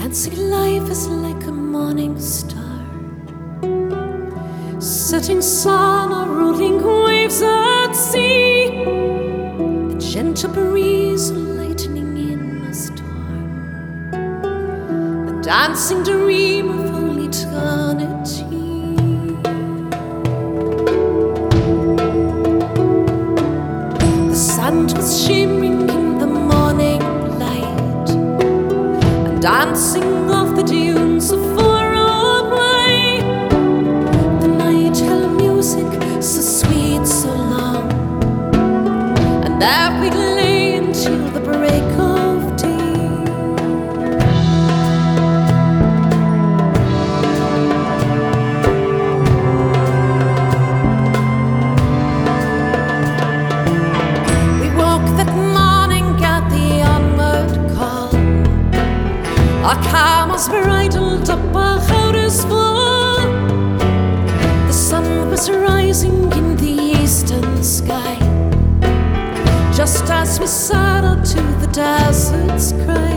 Fancy life is like a morning star, setting sun or rolling waves at sea, a gentle breeze or lightning in a storm, a dancing dream of all eternity. The sun was shimmering in the morning light, and dancing off the dunes so far away. The night held music so sweet, so long, and there we lay until the break of day. We woke that morning at the onward call. Our camels bridled up, our howdahs full. The sun was rising in the eastern sky, just as we settled to the desert's cry.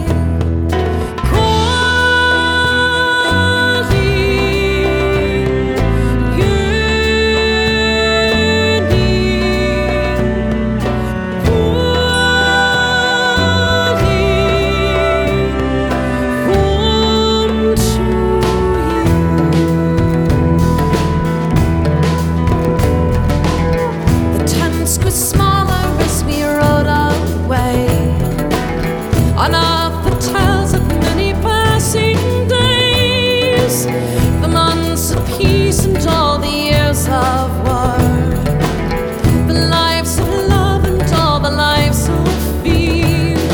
On off the tales of many passing days, the months of peace and all the years of war, the lives of love and all the lives of fear.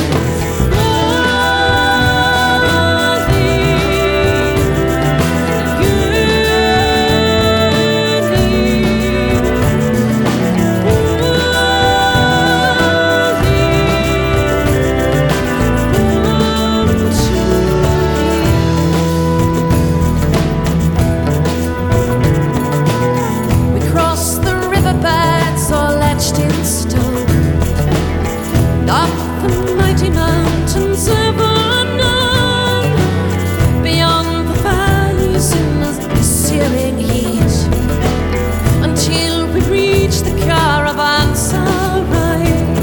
In stone, up the mighty mountains ever known, beyond the valleys in the searing heat, until we reach the caravanserai.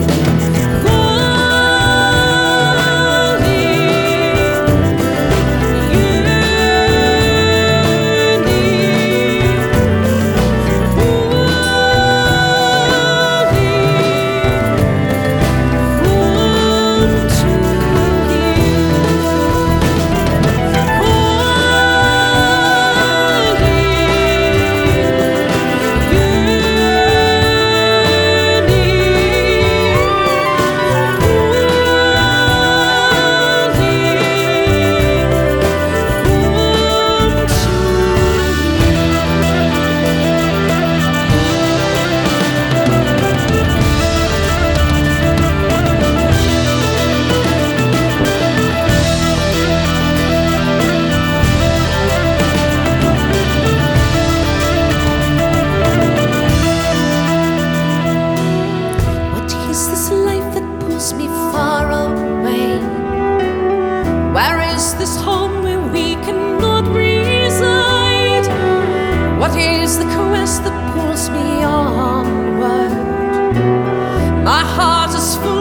Me far away? Where is this home where we cannot reside? What is the quest that pulls me onward? My heart is full